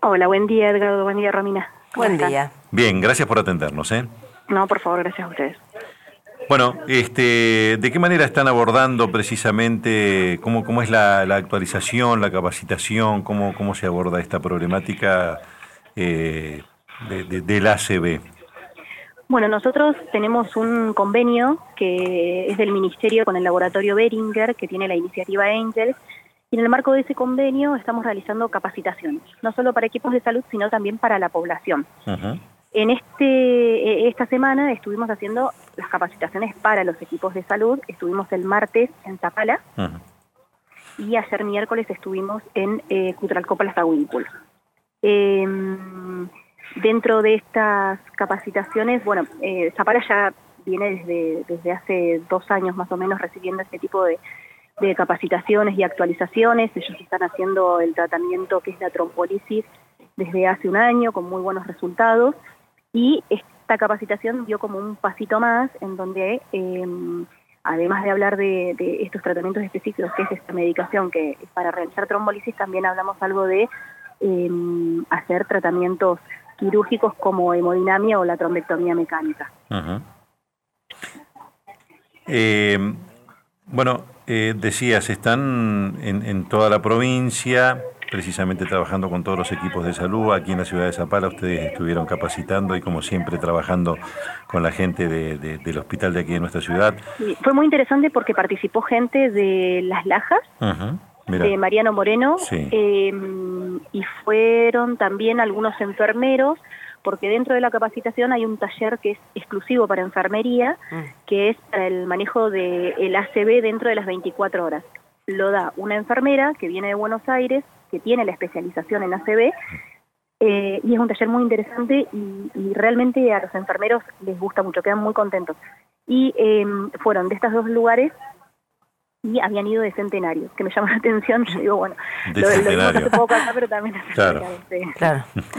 Hola, buen día Edgardo, buen día Romina. Buen día. Bien, gracias por atendernos, ¿eh? No, por favor, gracias a ustedes. Bueno, ¿de qué manera están abordando precisamente cómo es la actualización, la capacitación, cómo se aborda esta problemática del ACV? Bueno, nosotros tenemos un convenio que es del Ministerio con el laboratorio Beringer, que tiene la iniciativa Angels, y en el marco de ese convenio estamos realizando capacitaciones, no solo para equipos de salud, sino también para la población. Uh-huh. En esta semana estuvimos haciendo las capacitaciones para los equipos de salud, estuvimos el martes en Zapala, Uh-huh. y ayer miércoles estuvimos en Cutralcó-Plaza-Huíncul. Dentro de estas capacitaciones, bueno, Zapala ya viene desde hace 2 años más o menos recibiendo este tipo de capacitaciones y actualizaciones. Ellos están haciendo el tratamiento que es la trombolisis desde hace 1 año con muy buenos resultados, y esta capacitación dio como un pasito más en donde además de hablar de estos tratamientos específicos, que es esta medicación que es para realizar trombolisis, también hablamos algo de hacer tratamientos quirúrgicos como hemodinamia o la trombectomía mecánica. Uh-huh. Decías, están en toda la provincia, precisamente trabajando con todos los equipos de salud. Aquí en la ciudad de Zapala ustedes estuvieron capacitando y como siempre trabajando con la gente del hospital de aquí de nuestra ciudad. Sí, fue muy interesante porque participó gente de Las Lajas, Uh-huh. de Mariano Moreno, Sí. Y fueron también algunos enfermeros, porque dentro de la capacitación hay un taller que es exclusivo para enfermería, que es para el manejo del ACV dentro de las 24 horas. Lo da una enfermera que viene de Buenos Aires, que tiene la especialización en ACV, y es un taller muy interesante y realmente a los enfermeros les gusta mucho, quedan muy contentos. Y fueron de estos 2 lugares y habían ido de Centenario, que me llamó la atención. Yo digo, bueno, lo vimos hace poco acá, pero también hace Claro. Claro.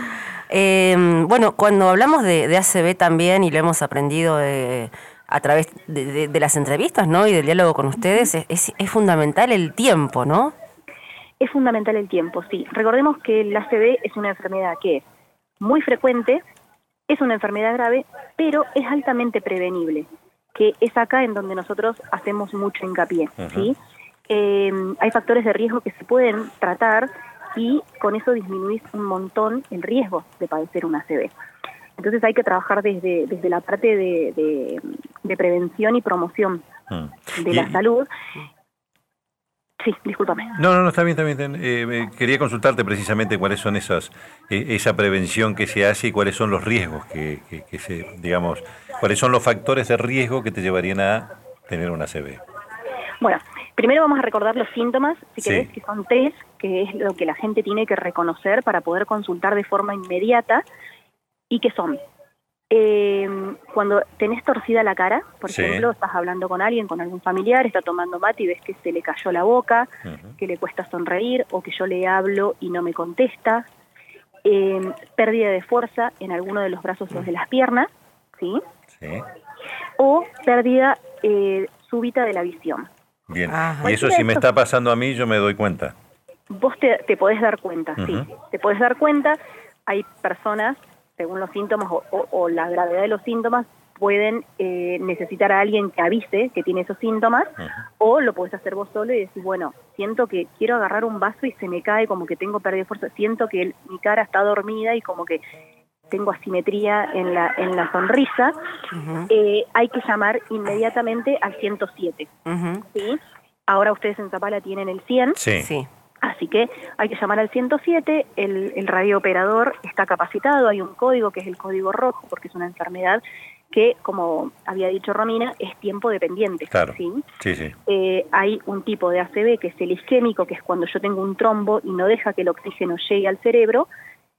Bueno, cuando hablamos de ACV también, y lo hemos aprendido a través de las entrevistas, ¿no? Y del diálogo con ustedes, es fundamental el tiempo, ¿no? Es fundamental el tiempo, sí. Recordemos que el ACV es una enfermedad que es muy frecuente, es una enfermedad grave, pero es altamente prevenible, que es acá en donde nosotros hacemos mucho hincapié, ¿sí? Hay factores de riesgo que se pueden tratar y con eso disminuís un montón el riesgo de padecer un ACV. Entonces hay que trabajar desde la parte de prevención y promoción de la salud. Sí, discúlpame. No, está bien. Quería consultarte precisamente cuáles son esa prevención que se hace y cuáles son los riesgos digamos, cuáles son los factores de riesgo que te llevarían a tener una ACV. Bueno, primero vamos a recordar los síntomas, si Sí. querés, que son 3, que es lo que la gente tiene que reconocer para poder consultar de forma inmediata, y que son cuando tenés torcida la cara, por Sí. ejemplo, estás hablando con alguien, con algún familiar, está tomando mate y ves que se le cayó la boca, que le cuesta sonreír, o que yo le hablo y no me contesta, pérdida de fuerza en alguno de los brazos o de las piernas, ¿sí? Sí. O pérdida súbita de la visión. Bien. Ajá. Y eso si me está pasando a mí, yo me doy cuenta. Vos te podés dar cuenta, sí, Ujú. te podés dar cuenta. Hay personas, según los síntomas o la gravedad de los síntomas, pueden necesitar a alguien que avise que tiene esos síntomas, o lo podés hacer vos solo y decir, bueno, siento que quiero agarrar un vaso y se me cae, como que tengo pérdida de fuerza, siento que mi cara está dormida y como que tengo asimetría en la sonrisa. Hay que llamar inmediatamente al 107, ¿sí? Ahora ustedes en Zapala tienen el 100, Sí. así que hay que llamar al 107, el radiooperador está capacitado, hay un código que es el código rojo, porque es una enfermedad que, como había dicho Romina, es tiempo dependiente. Claro. ¿Sí? Sí. Hay un tipo de ACV que es el isquémico, que es cuando yo tengo un trombo y no deja que el oxígeno llegue al cerebro.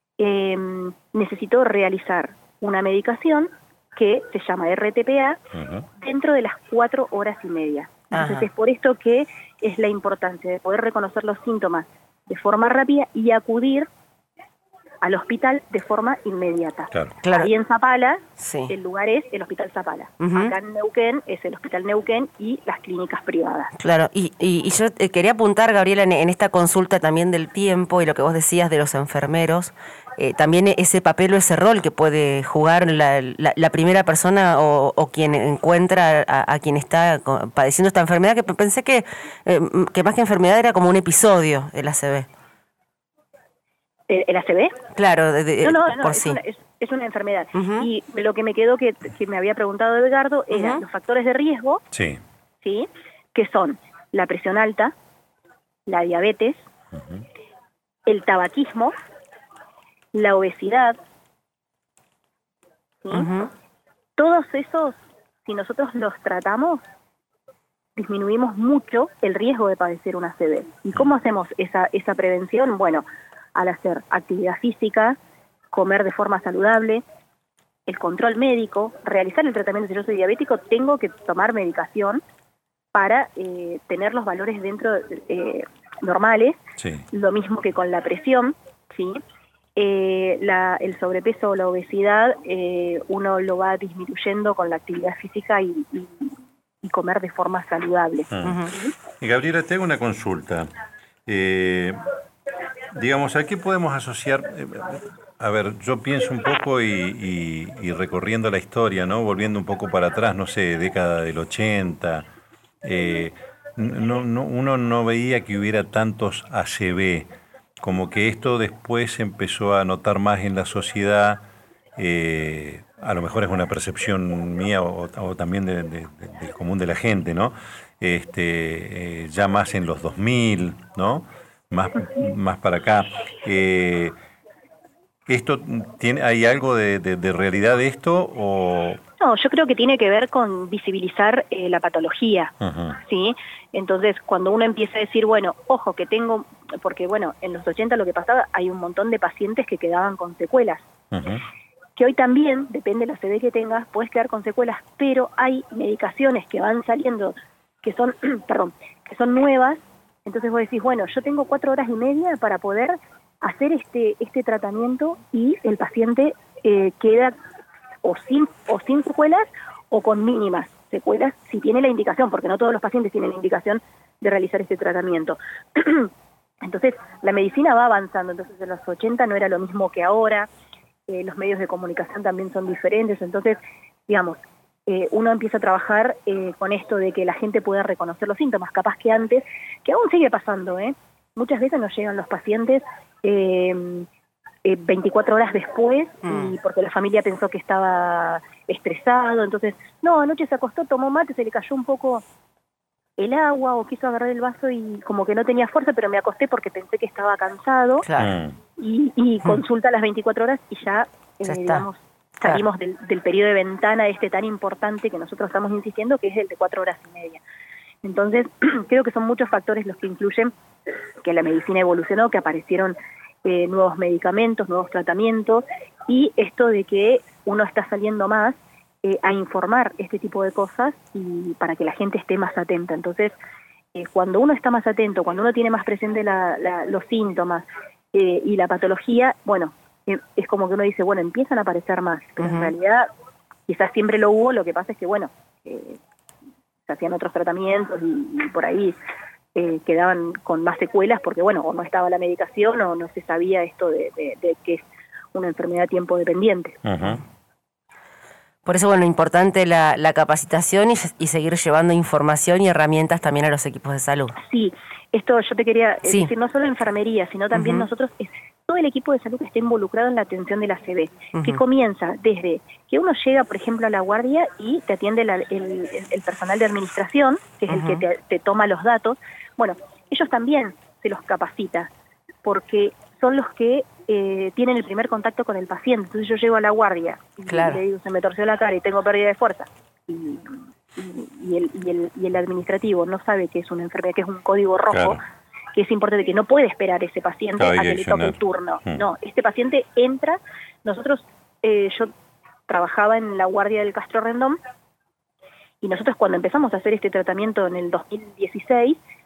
Necesito realizar una medicación que se llama RTPA dentro de las 4 horas y media. Entonces es por esto que es la importancia de poder reconocer los síntomas de forma rápida y acudir al hospital de forma inmediata. Claro. Ahí en Zapala, sí. el lugar es el Hospital Zapala. Acá en Neuquén es el Hospital Neuquén y las clínicas privadas. Claro, y yo quería apuntar, Gabriela, en esta consulta también del tiempo y lo que vos decías de los enfermeros, también ese papel o ese rol que puede jugar la primera persona o quien encuentra a quien está padeciendo esta enfermedad, que pensé que más que enfermedad era como un episodio, el ACV. ¿El ACV? Claro, no, por es, sí. es una enfermedad. Y lo que me quedó que me había preguntado Edgardo eran los factores de riesgo, sí, que son la presión alta, la diabetes, el tabaquismo, la obesidad, ¿sí? Todos esos, si nosotros los tratamos, disminuimos mucho el riesgo de padecer un ACV. ¿Y cómo hacemos esa prevención? Bueno, al hacer actividad física, comer de forma saludable, el control médico, realizar el tratamiento. Si yo soy diabético, tengo que tomar medicación para tener los valores dentro normales, sí. Lo mismo que con la presión, ¿sí? El sobrepeso o la obesidad uno lo va disminuyendo con la actividad física y comer de forma saludable. Gabriela, te hago una consulta. Digamos, ¿a qué podemos asociar? A ver, yo pienso un poco y recorriendo la historia, ¿no? Volviendo un poco para atrás, no sé, década del 80, uno no veía que hubiera tantos ACV, como que esto después se empezó a notar más en la sociedad, a lo mejor es una percepción mía o también del común de la gente, ¿no? Ya más en los 2000, ¿no? Más para acá. ¿Esto hay algo de realidad de esto o...? No, yo creo que tiene que ver con visibilizar la patología, ¿sí? Entonces, cuando uno empieza a decir, bueno, ojo, que tengo... Porque, bueno, en los 80 lo que pasaba, hay un montón de pacientes que quedaban con secuelas. Que hoy también, depende de la ACV que tengas, puedes quedar con secuelas, pero hay medicaciones que van saliendo, que son, que son nuevas. Entonces vos decís, bueno, yo tengo 4 horas y media para poder hacer este tratamiento y el paciente queda o sin secuelas o con mínimas secuelas si tiene la indicación, porque no todos los pacientes tienen la indicación de realizar este tratamiento. Entonces, la medicina va avanzando. Entonces, en los 80 no era lo mismo que ahora, los medios de comunicación también son diferentes. Entonces, digamos, uno empieza a trabajar con esto de que la gente pueda reconocer los síntomas, capaz que antes, que aún sigue pasando, muchas veces nos llegan los pacientes 24 horas después, y porque la familia pensó que estaba estresado, entonces, no, anoche se acostó, tomó mate, se le cayó un poco el agua o quiso agarrar el vaso y como que no tenía fuerza, pero me acosté porque pensé que estaba cansado, y consulta a las 24 horas y ya digamos, salimos del periodo de ventana tan importante que nosotros estamos insistiendo, que es el de 4 horas y media. Entonces, creo que son muchos factores los que influyen que la medicina evolucionó, que aparecieron nuevos medicamentos, nuevos tratamientos, y esto de que uno está saliendo más a informar este tipo de cosas y para que la gente esté más atenta. Entonces, cuando uno está más atento, cuando uno tiene más presente los síntomas y la patología, bueno, es como que uno dice, bueno, empiezan a aparecer más, pero en realidad quizás siempre lo hubo, lo que pasa es que, bueno, se hacían otros tratamientos y por ahí quedaban con más secuelas porque, bueno, o no estaba la medicación o no se sabía esto de que es una enfermedad tiempo dependiente. Por eso, bueno, importante la capacitación y seguir llevando información y herramientas también a los equipos de salud. Sí, esto yo te quería decir, no solo enfermería, sino también nosotros, todo el equipo de salud que esté involucrado en la atención de la ACV, que comienza desde que uno llega, por ejemplo, a la guardia y te atiende el personal de administración, que es el que te toma los datos. Bueno, ellos también se los capacita, porque son los que tienen el primer contacto con el paciente. Entonces yo llego a la guardia y le digo, se me torció la cara y tengo pérdida de fuerza. Y el administrativo no sabe que es una enfermedad, que es un código rojo, que es importante, que no puede esperar ese paciente a que le toque el turno. No, este paciente entra. Nosotros, yo trabajaba en la guardia del Castro Rendón, y nosotros cuando empezamos a hacer este tratamiento en el 2016,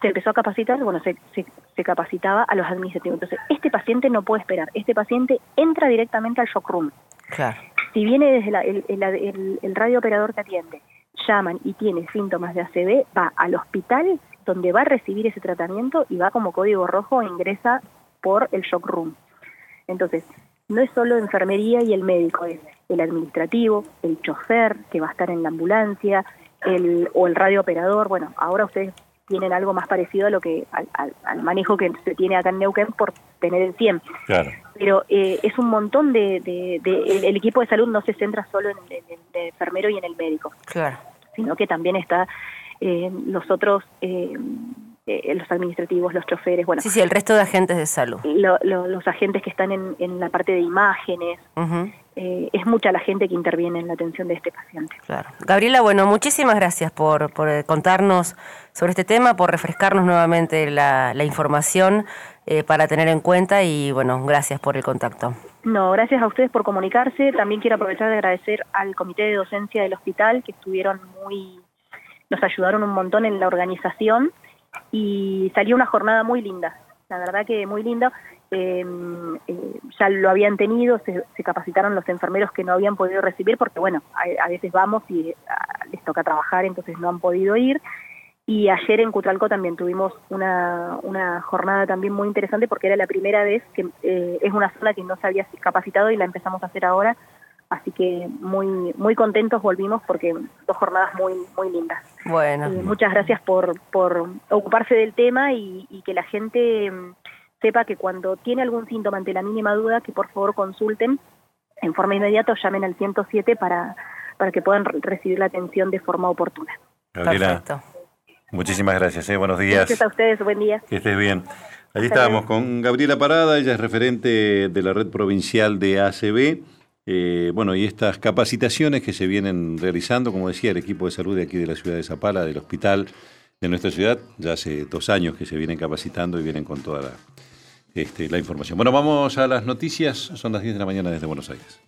se empezó a capacitar, bueno, se capacitaba a los administrativos. Entonces, este paciente no puede esperar, este paciente entra directamente al shock room. Claro. Si viene desde el radiooperador que atiende, llaman y tiene síntomas de ACV, va al hospital donde va a recibir ese tratamiento y va como código rojo e ingresa por el shock room. Entonces, no es solo enfermería y el médico, es el administrativo, el chofer que va a estar en la ambulancia, o el radiooperador. Bueno, ahora ustedes tienen algo más parecido a lo que al manejo que se tiene acá en Neuquén por tener el 100. Claro. Pero es un montón el equipo de salud no se centra solo en el enfermero y en el médico. Claro. Sino que también está los otros, los administrativos, los choferes, bueno. Sí, el resto de agentes de salud. Los agentes que están en la parte de imágenes. Uh-huh. Es mucha la gente que interviene en la atención de este paciente. Claro. Gabriela, bueno, muchísimas gracias por contarnos sobre este tema, por refrescarnos nuevamente la información para tener en cuenta y, bueno, gracias por el contacto. No, gracias a ustedes por comunicarse. También quiero aprovechar de agradecer al comité de docencia del hospital que nos ayudaron un montón en la organización y salió una jornada muy linda. La verdad que muy linda. Ya lo habían tenido, se capacitaron los enfermeros que no habían podido recibir porque, bueno, a veces vamos y les toca trabajar, entonces no han podido ir. Y ayer en Cutralcó también tuvimos una jornada también muy interesante porque era la primera vez que es una zona que no se había capacitado y la empezamos a hacer ahora. Así que muy muy contentos volvimos porque 2 jornadas muy muy lindas. Bueno. Muchas gracias por ocuparse del tema y que la gente sepa que cuando tiene algún síntoma ante la mínima duda, que por favor consulten en forma inmediata o llamen al 107 para que puedan recibir la atención de forma oportuna. Gabriela, perfecto. Muchísimas gracias. Buenos días. Gracias a ustedes, buen día. Que estés bien. Allí estábamos con Gabriela Parada, ella es referente de la red provincial de ACV. Bueno, y estas capacitaciones que se vienen realizando, como decía, el equipo de salud de aquí de la ciudad de Zapala, del hospital de nuestra ciudad, ya hace 2 años que se vienen capacitando y vienen con toda la información. Bueno, vamos a las noticias, son las 10 de la mañana desde Buenos Aires.